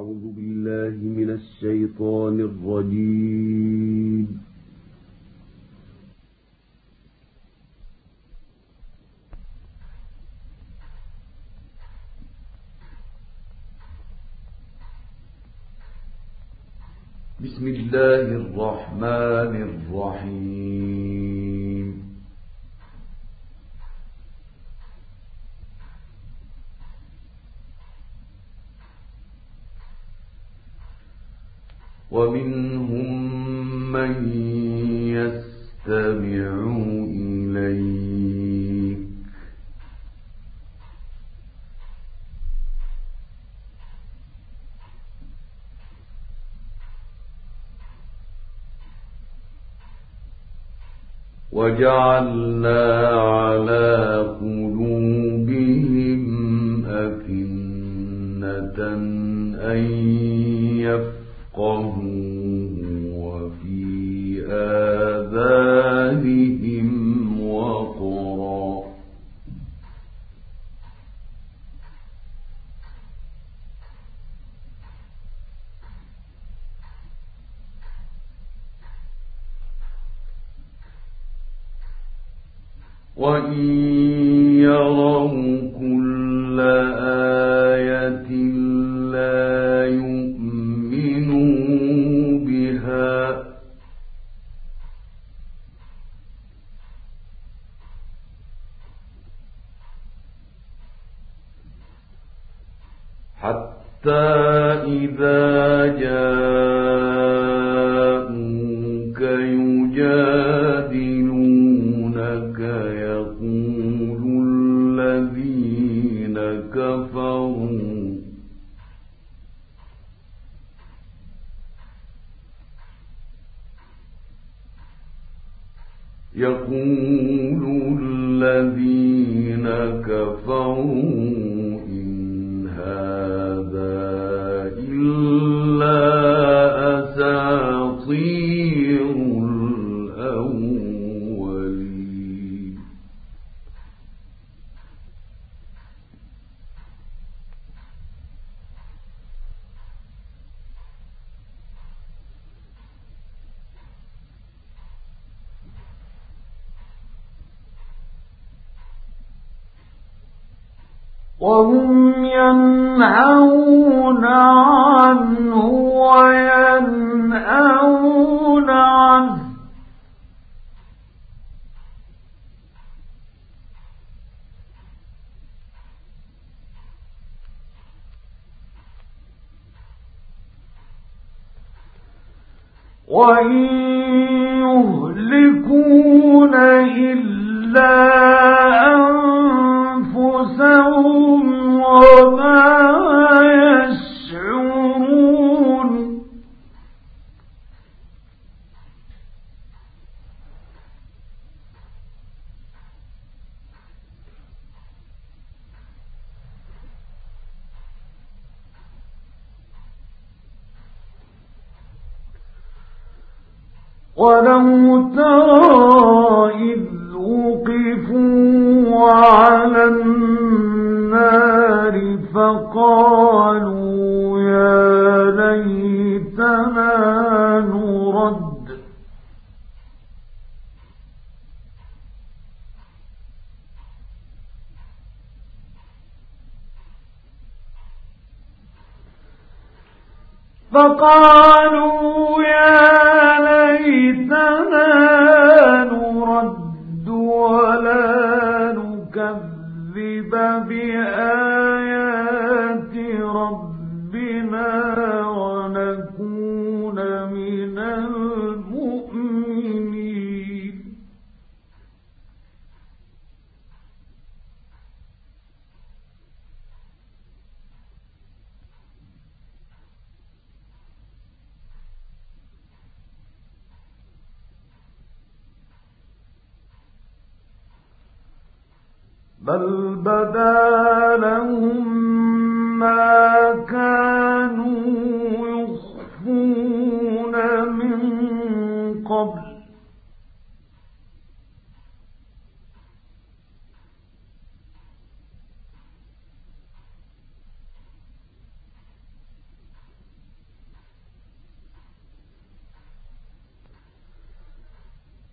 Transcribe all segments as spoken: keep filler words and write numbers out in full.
أعوذ بالله من الشيطان الرجيم. بسم الله الرحمن الرحيم. ومنهم من يستمع إليك وجعلنا على قلوبهم أكنة أن يفقهوه وفي آذانهم وقرا وإن يروا كل آية لا يؤمنوا بها حتى إذا جاءوك يجادلونك يقول الذين كفروا يقول الذين كفروا إن هذا إلا أساطير الأولين. وهم ينهون عنه وينأون عنه وإن يهلكون إلا أنفسهم وما يشعرون. ولو ترى إذ وقفوا على النار فقالوا يا ليتنا نرد فقالوا يا ليتنا نرد ولا نكذب بآيات ربنا ونكون من المؤمنين. بل بدا لهم ما كانوا يخفون من قبل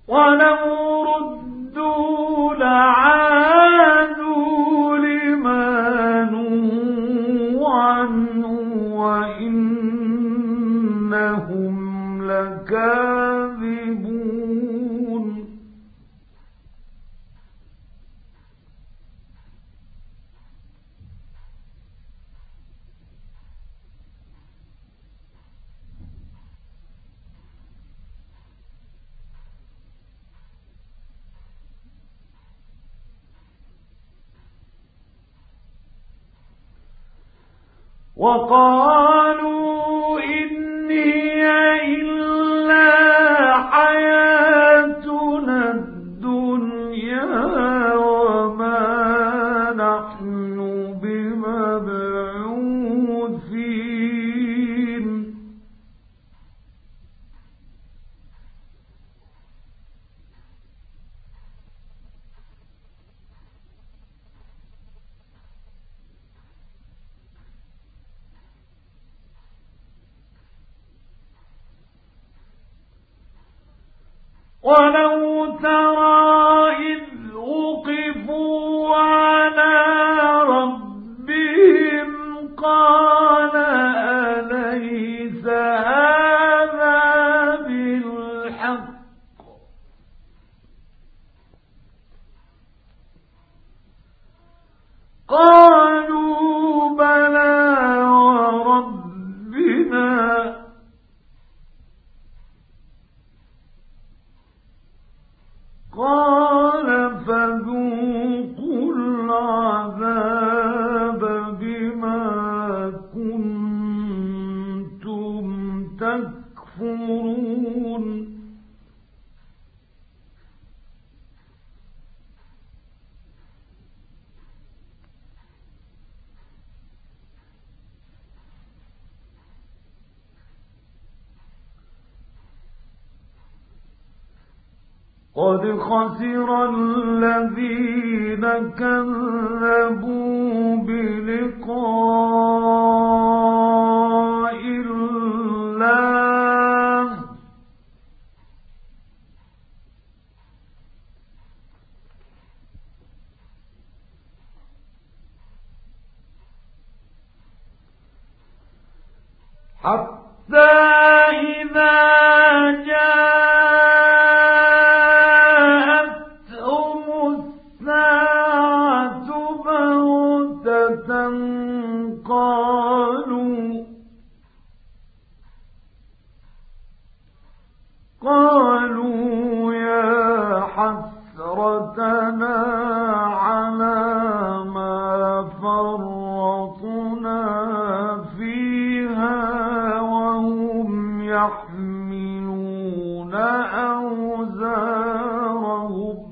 ولو ردوا لعادوا لما نهوا عنه وإنهم لكاذبون وقالوا إن هي إلا حياتنا الدنيا وما نحن بمبعوثين ولو ترى إذ وقفوا على ربهم قال أليس هذا بالحق قالوا بلى وربنا قال فذوقوا العذاب بما كنتم تكفرون قد خسر الذين كذبوا بلقاء الله حتى إذا جاءتهم الساعة بغتة قالوا قالوا يا حسرتنا على ما فرطنا فيها وهم يحملون أوزارهم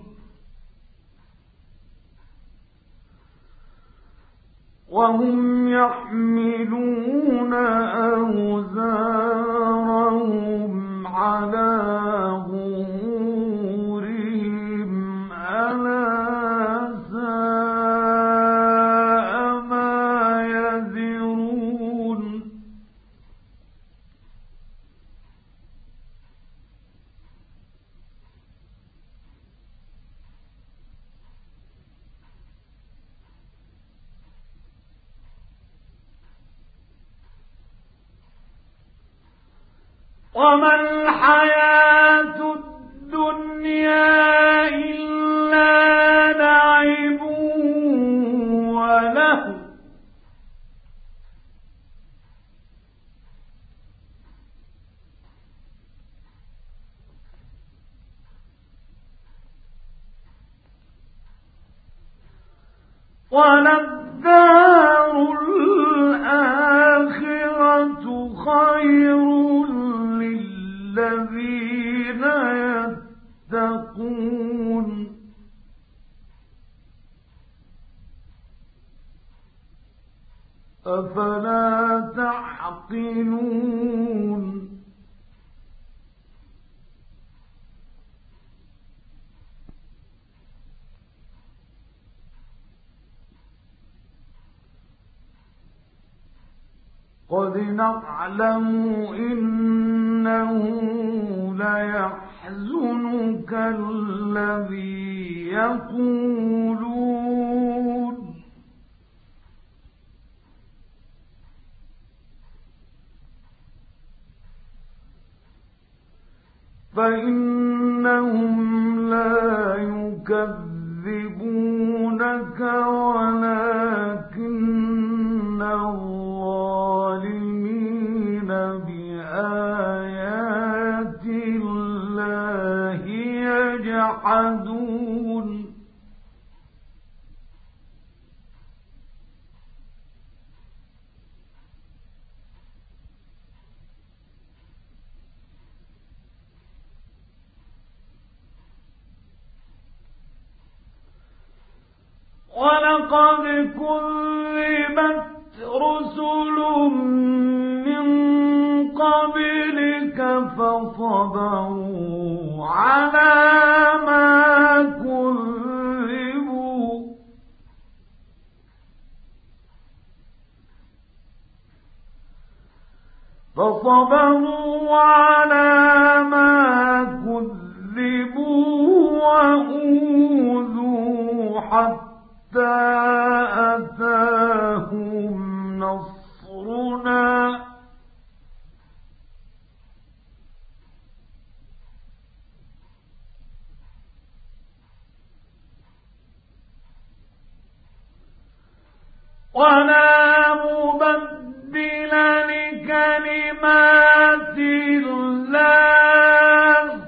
وهم يحملون أوزارهم على ظهورهم ألا ساء ما يزرون وما الحياة الدنيا إلا لعب ولهو وللدار الآخرة خير للذين يتقون أفلا تعقلون قد نعلم إنه ليحزنك يحزنك الذي يقولون فإنهم لا يكذبونك ولكن الظالمين بآيات الله يجحدون ولقد كذبت رسل من قبلك فصبروا على ما كذبوا فصبروا على ما كذبوا وأوذوا حتى أتاهم نصرنا ولا مبدل لكلمات الله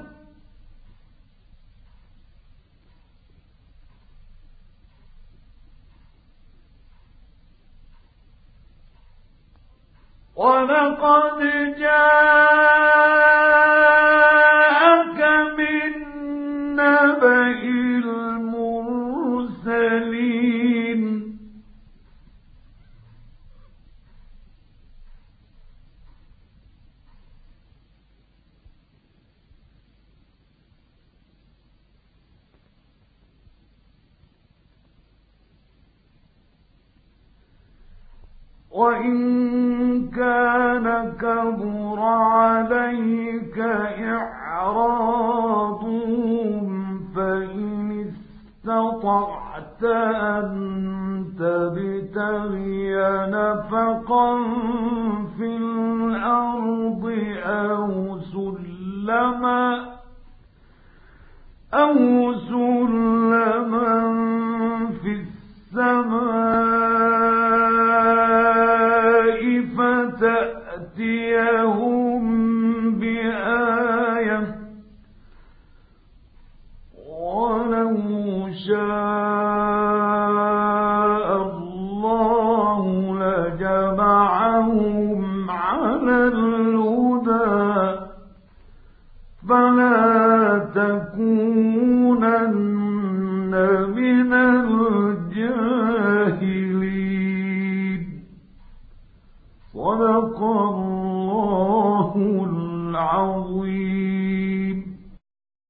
ولقد جاءك من نبأ المرسلين وإن كان كبر عليك إعراضهم فإن استطعت أن تبتغي نفقا في الأرض أو سلما أو سلما في السماء فتأتيهم بآية ولو شاء